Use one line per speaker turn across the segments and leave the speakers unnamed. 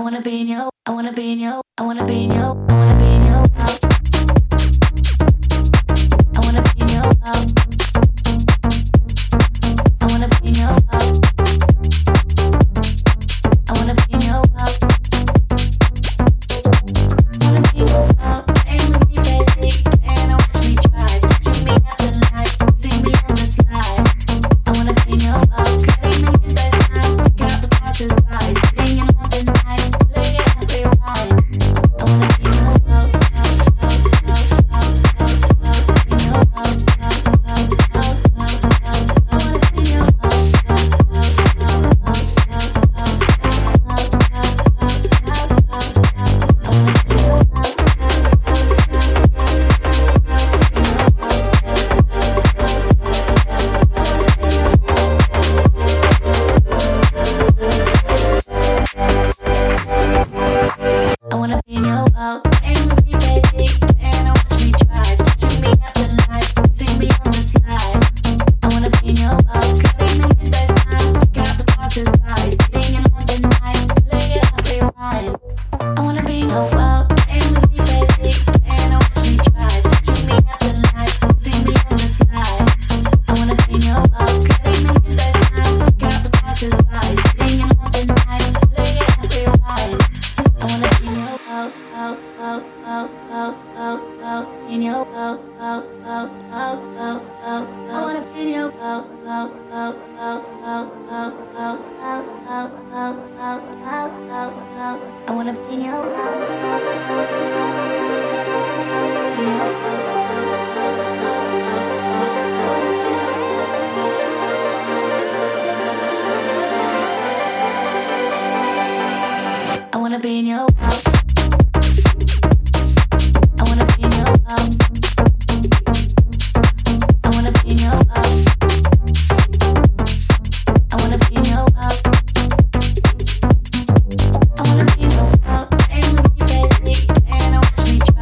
Watch me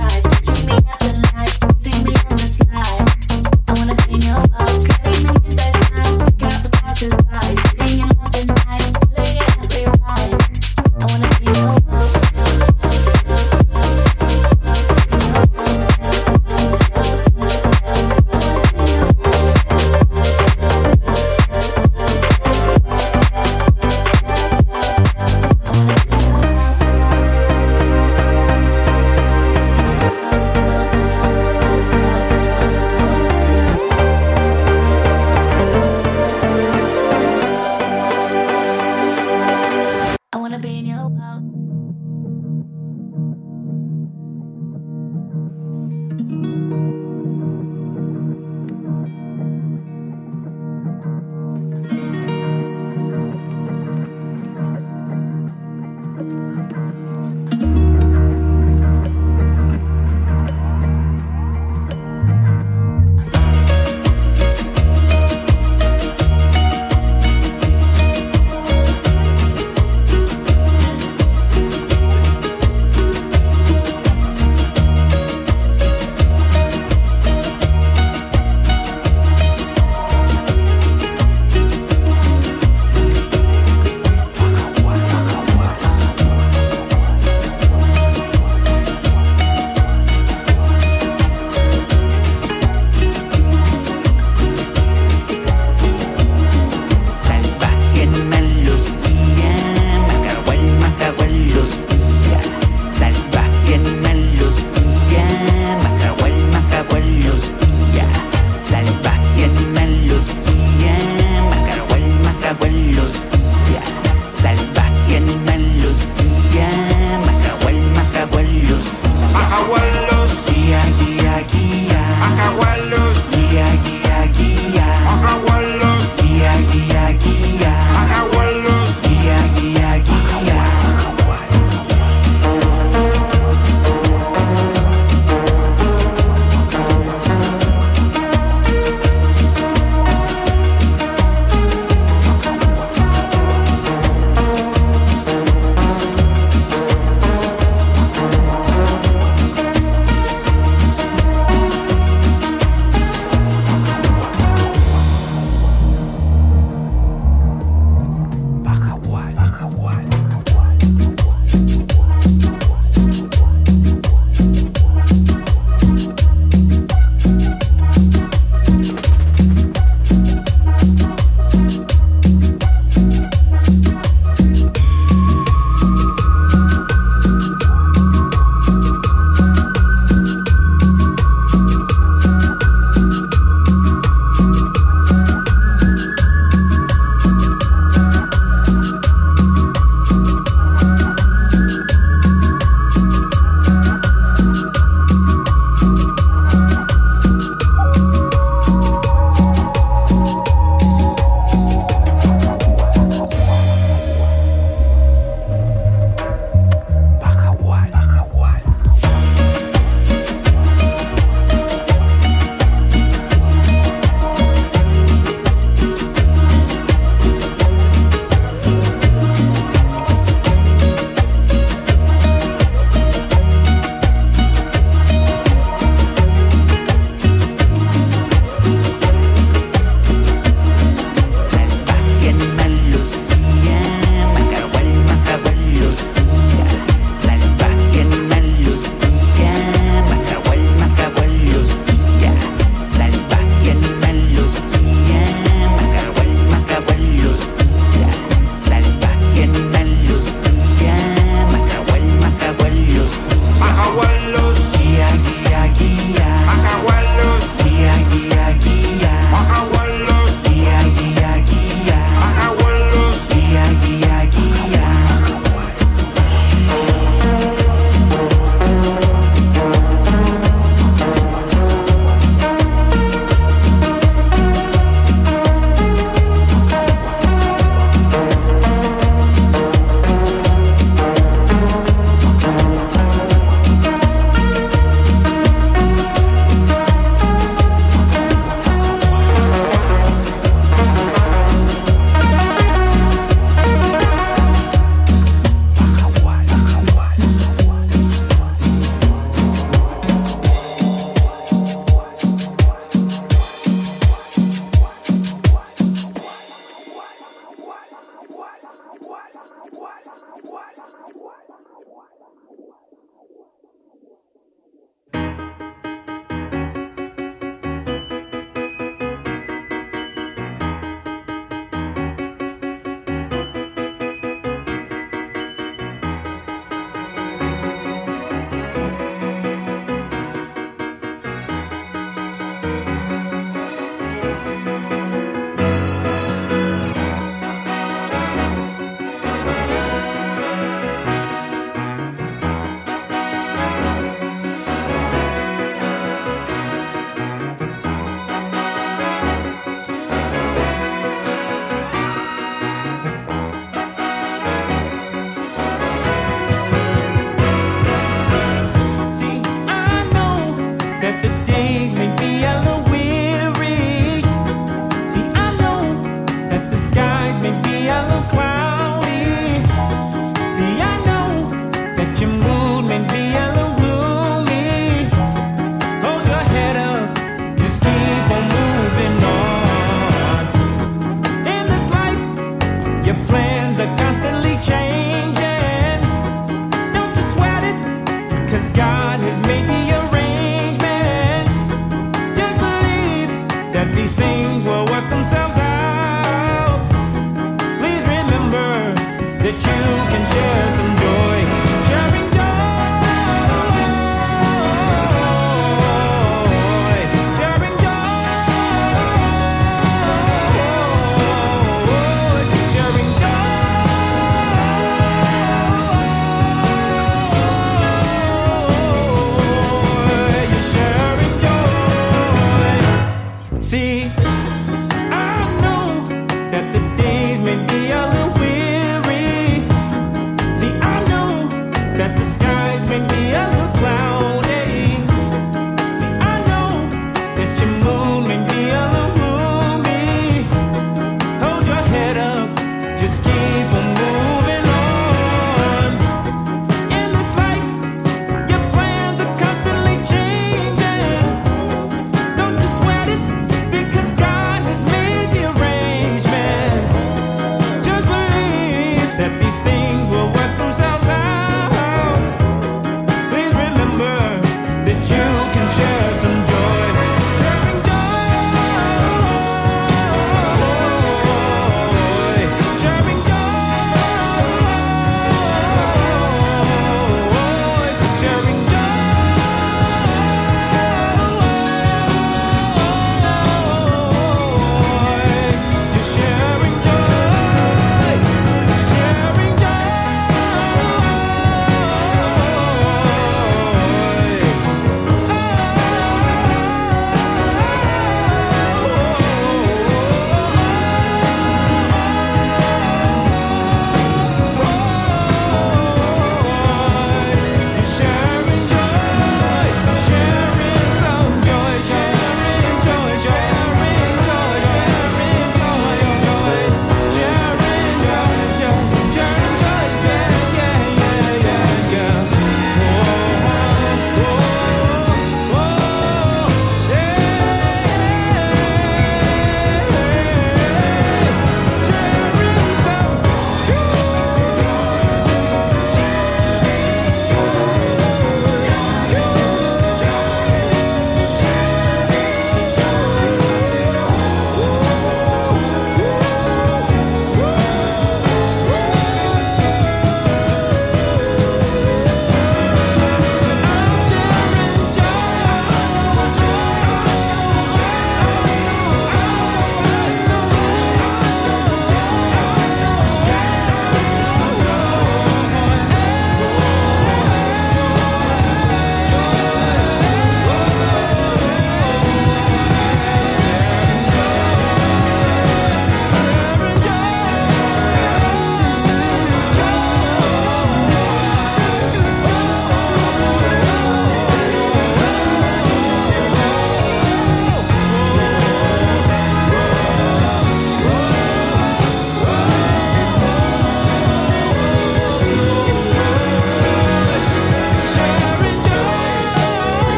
a little weary. See, I know that the skies may be a little cloudy. See, I know that your mood may be a little gloomy. Hold your head up, just keep on moving on. In this life, your plans are constantly changing. Don't you sweat it, 'cause God has made the arrangements. Just believe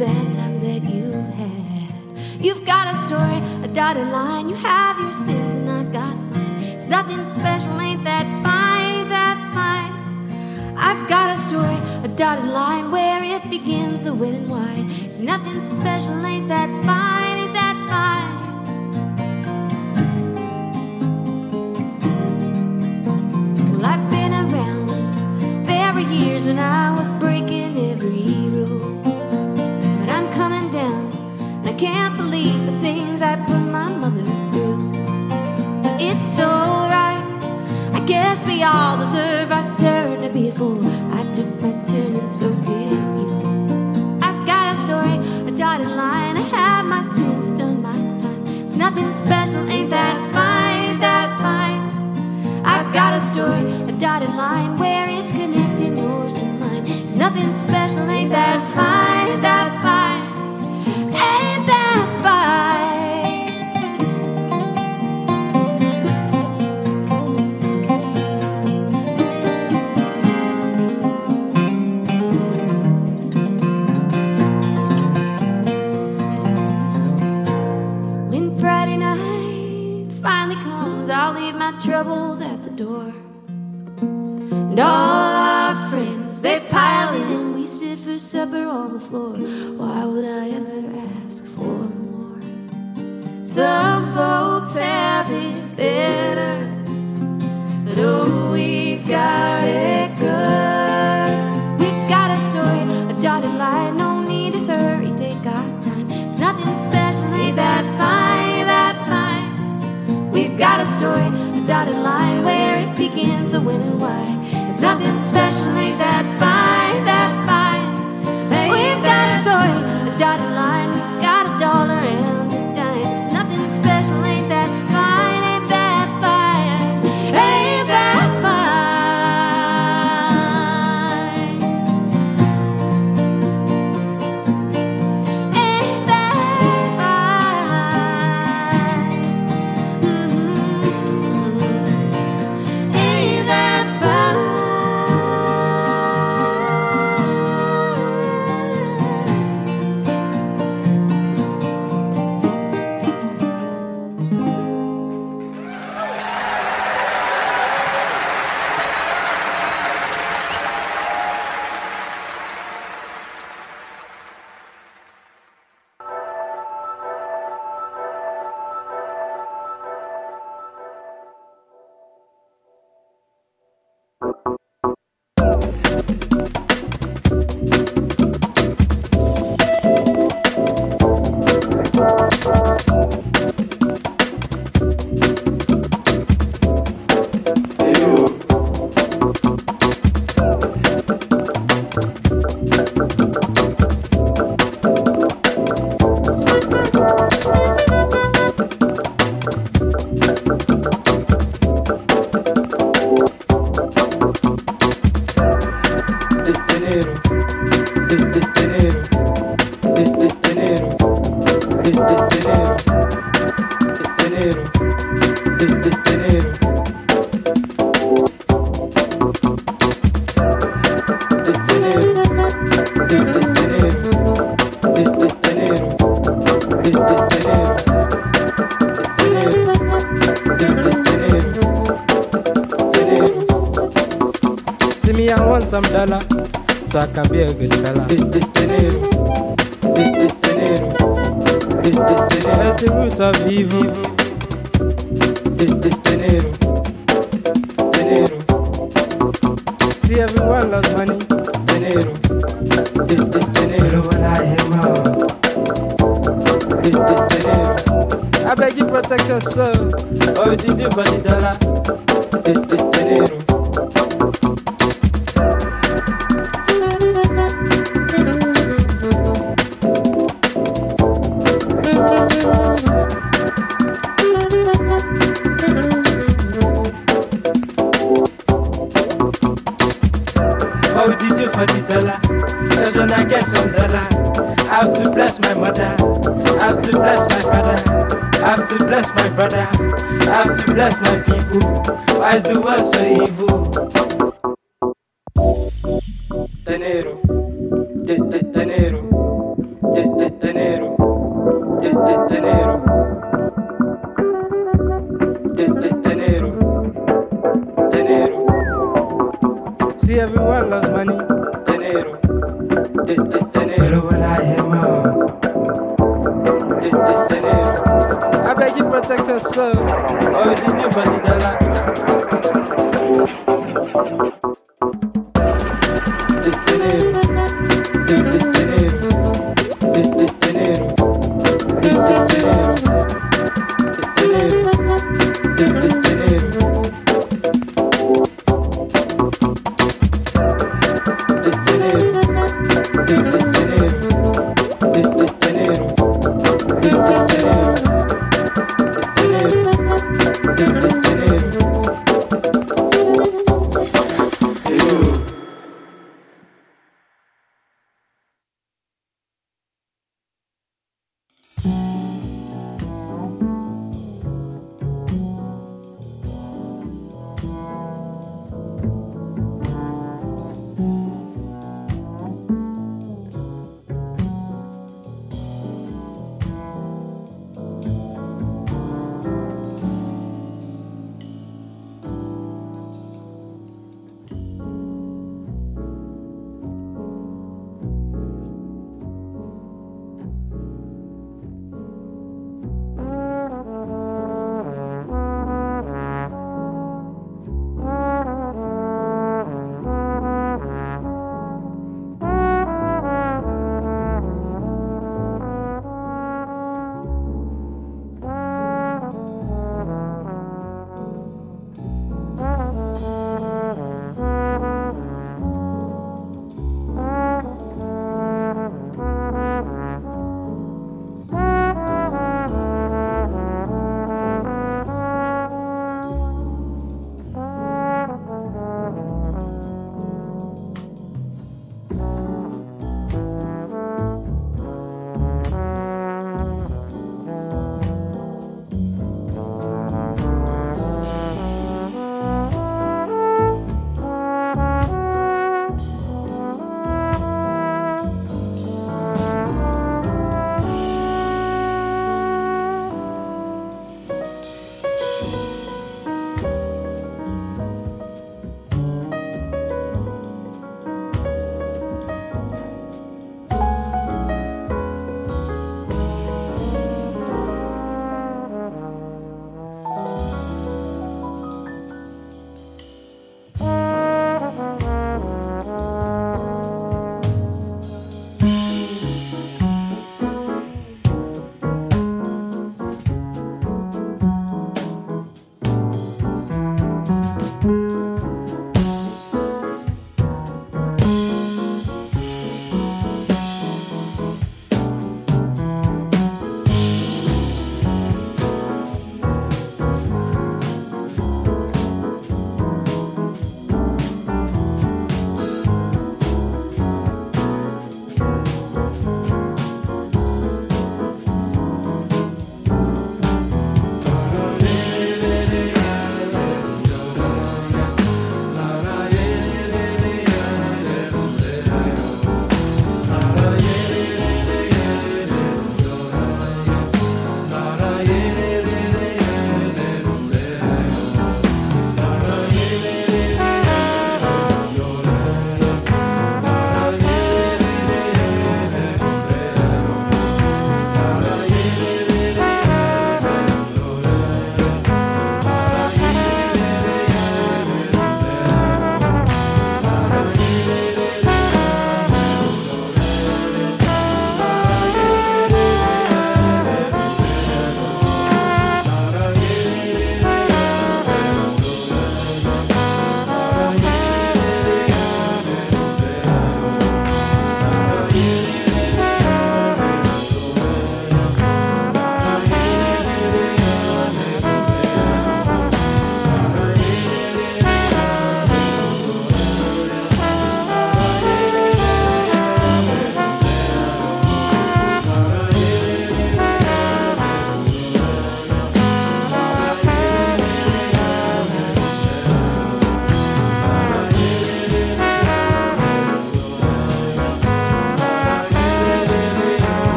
bad times that you've had. You've got a story, a dotted line. You have your sins and I've got mine. It's nothing special, ain't that fine, ain't that fine. I've got a story, a dotted line, where it begins, the when and why. It's nothing special, ain't that fine, ain't that fine. Well, I've been around. There were years when I was breaking every rule, but I'm coming down, and I can't believe the things I put my mother through. But it's alright, I guess we all deserve our turn to be a fool. I took my turn and so did you. I've got a story, a dotted line. I have my sins, I've done my time. It's nothing special, ain't that fine, ain't that fine. I've got a story, a dotted line, where it's connecting yours to mine. It's nothing special, ain't that fine, ain't that fine, ain't that fine. When Friday night finally comes, I'll leave my troubles at the door. And all our friends, they pile in. We sit for supper on the floor. Why would I ever ask for more? Some folks have it better, but oh, we've got it good. We've got a story, a dotted line. No need to hurry, take our time. It's nothing special, ain't that fine, ain't that fine. We've got a story, a dotted line, where it begins, the when and why. It's nothing special, ain't that fine, that fine. We've got a story, a dotted line. We've got a dollar and a dime. It's nothing special, ain't that fine, ain't that fine, ain't that fine, ain't that fine, ain't that fine.
See me, I want some dollar, so I can be a good fella. That's the root of evil. See, everyone loves money. I beg you protect yourself, or you do for the dollar. What did you for the dollar? Cause when I get some dollar, I have to bless my mother, I have to bless my father, I have to bless my brother, I have to bless my people. Why is the world so evil? Dinero, dinero,
I beg you protect your soul. Oh, did you Vanidala?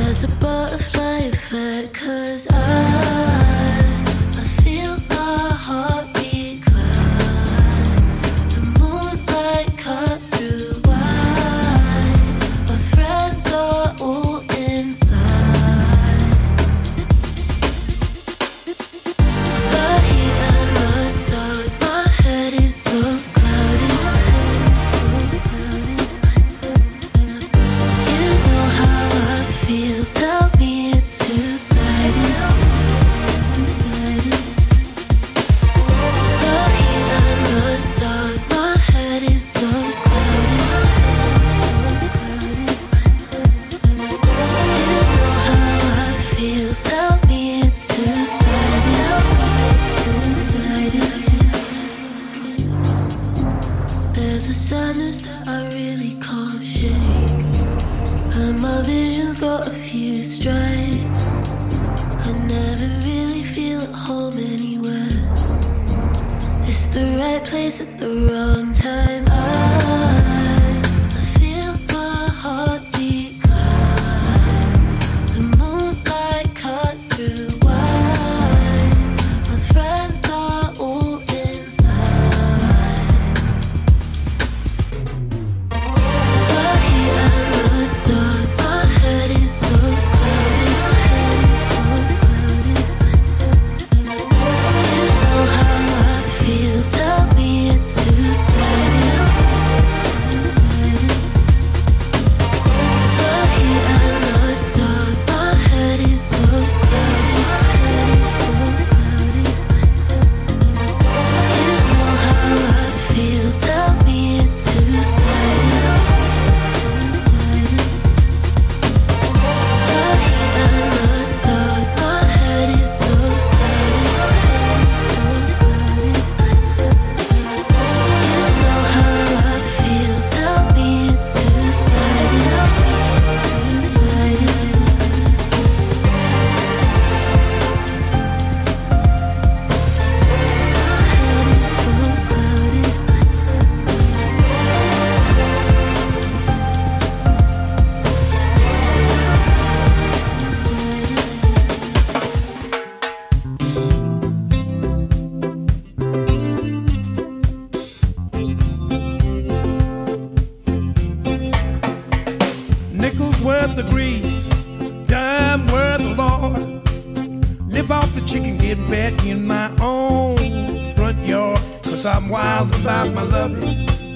There's a butterfly effect, 'cause I feel my heartbeat climb. The moonlight cuts through white. My friends are all inside. The heat and the dark, my head is so cloudy. You know how I feel, tell me it's two-sided. The heat and the dark, my head is so cloudy. You know how I feel, tell me it's two-sided. There's a sadness that I really can't shake, and my vision's got a few stripes. I never really feel at home anywhere. It's the right place at the wrong time. I feel my heartbeat climb. The moonlight cuts through white. My friends are all inside. The heat and the dark, my head is so cloudy. You know how I feel, tell me it's two-sided. The heat and the dark, my head is so cloudy. You know how I feel, tell me it's two-sided. The heat and the dark, my head is so cloudy. You know how I feel, tell me it's two-sided.
Nickels worth the grease, dime worth the Lord. Live off the chicken, get fat in my own front yard. 'Cause I'm wild about my loving,